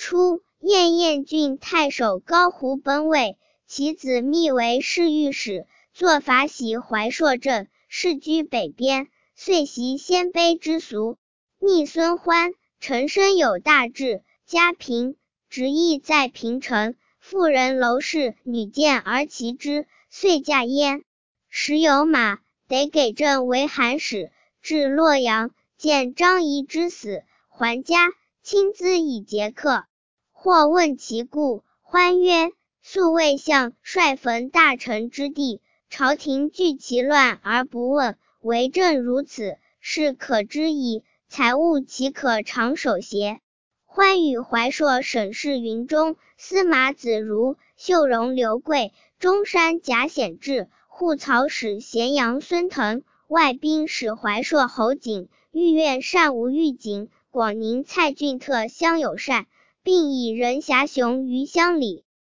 初，燕燕郡太守高胡奔位，其子密为侍御史，作法喜怀朔镇，世居北边，遂习鲜卑之俗。密孙欢，陈生有大志，家贫，执意在平城。妇人楼氏女见而骑之，遂嫁焉。时有马，得给镇为韩使，至洛阳，见张仪之死，还家，亲咨以节客。或问其故，欢曰：素魏相率焚大臣之地，朝廷惧其乱而不问，为政如此，是可知矣。财物岂可长守邪？欢与怀朔省事云中，司马子如、秀容刘贵、中山贾显志、护曹使咸阳孙腾、外兵使怀朔侯景、御苑单吴御景、广宁蔡郡特相友善，并以任侠雄于乡里。